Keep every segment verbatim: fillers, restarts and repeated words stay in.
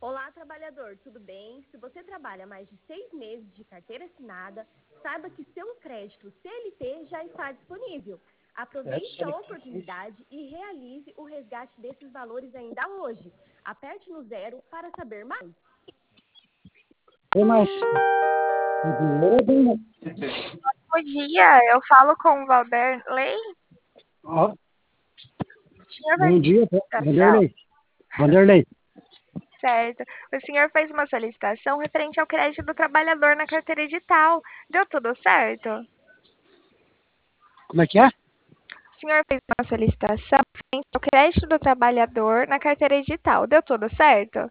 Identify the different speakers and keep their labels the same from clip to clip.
Speaker 1: Olá, trabalhador, tudo bem? Se você trabalha mais de seis meses de carteira assinada, saiba que seu crédito C L T já está disponível. Aproveite a oportunidade e realize o resgate desses valores ainda hoje. Aperte no zero para saber mais.
Speaker 2: Tem mais.
Speaker 3: Bom dia, eu falo com o Valderlei.
Speaker 2: Ó,
Speaker 3: O senhor fez
Speaker 2: bom dia,
Speaker 3: solicitação,
Speaker 2: Vanderlei. Vanderlei.
Speaker 3: certo? O senhor fez uma solicitação referente ao crédito do trabalhador na carteira digital. Deu tudo certo?
Speaker 2: Como é que é?
Speaker 3: O senhor fez uma solicitação referente ao crédito do trabalhador na carteira digital. Deu tudo certo?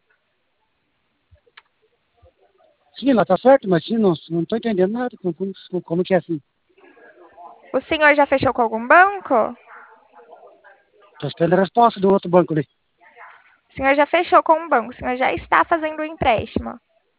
Speaker 2: Sim, lá tá certo, mas sim, não, não tô entendendo nada. Como, como, como que é assim?
Speaker 3: O senhor já fechou com algum banco?
Speaker 2: Tô esperando a resposta do outro banco ali.
Speaker 3: O senhor já fechou com um banco, o senhor já está fazendo o empréstimo.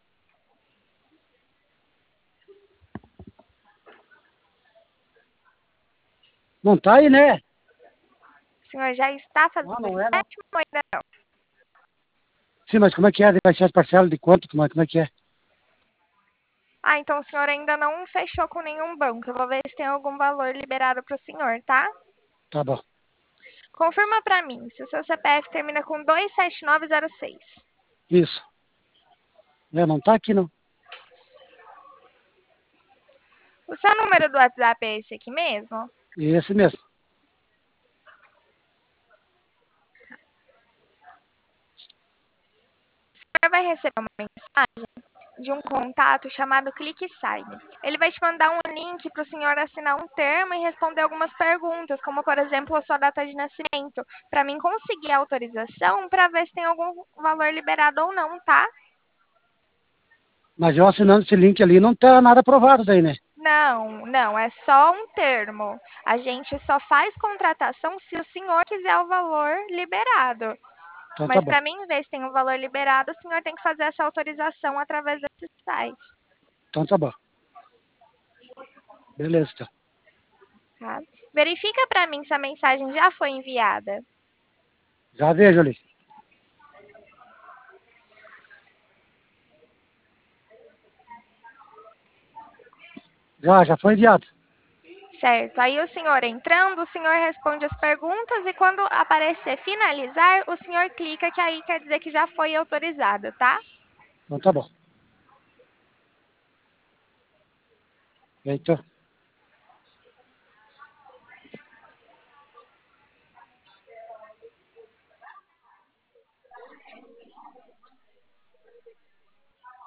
Speaker 2: Não tá aí, né?
Speaker 3: O senhor já está fazendo
Speaker 2: Não,
Speaker 3: o
Speaker 2: não é, não.
Speaker 3: empréstimo ou ainda não?
Speaker 2: Sim, mas como é que é? Vai ser as parcelas de quanto? Como é, como é que é?
Speaker 3: Ah, então o senhor ainda não fechou com nenhum banco. Eu vou ver se tem algum valor liberado para o senhor, tá?
Speaker 2: Tá bom.
Speaker 3: Confirma para mim se o seu C P F termina com dois sete nove zero seis.
Speaker 2: Isso. É, não tá aqui, não.
Speaker 3: O seu número do WhatsApp é esse aqui mesmo?
Speaker 2: Esse mesmo.
Speaker 3: O senhor vai receber uma mensagem de um contato chamado Clique Sign. Ele vai te mandar um link para o senhor assinar um termo e responder algumas perguntas, como, por exemplo, a sua data de nascimento, para mim conseguir a autorização para ver se tem algum valor liberado ou não, tá?
Speaker 2: Mas eu assinando esse link ali, não tá nada aprovado daí, né?
Speaker 3: Não, não, é só um termo. A gente só faz contratação se o senhor quiser o valor liberado.
Speaker 2: Então tá
Speaker 3: Mas
Speaker 2: bom.
Speaker 3: para mim ver se tem o valor liberado, o senhor tem que fazer essa autorização através desse site,
Speaker 2: Então tá bom. Beleza, então.
Speaker 3: tá? Verifica para mim se a mensagem já foi enviada.
Speaker 2: Já vejo ali. Já, já foi enviado.
Speaker 3: Certo. Aí o senhor entrando, o senhor responde as perguntas e quando aparecer finalizar, o senhor clica que aí quer dizer que já foi autorizado, tá?
Speaker 2: Então tá bom. Então.